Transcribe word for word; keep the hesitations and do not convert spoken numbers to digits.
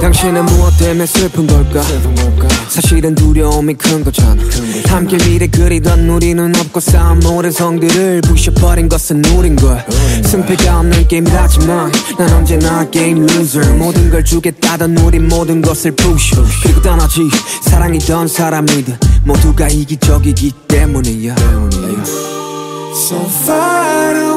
당신은 무엇 때문에 슬픈 걸까? 사실은 두려움이 큰 거잖아. 함께 미래 그리던 우리는 없고 쌓은 모든 성들을 부셔버린 것은 우린걸. 승패가 없는 게임이라지만 난 언제나 게임 루저. 모든 걸 주겠다던 우린 모든 것을 부셔. 그리고 떠나지. 사랑이던 사람이든 모두가 이기적이기 때문이야. So far away.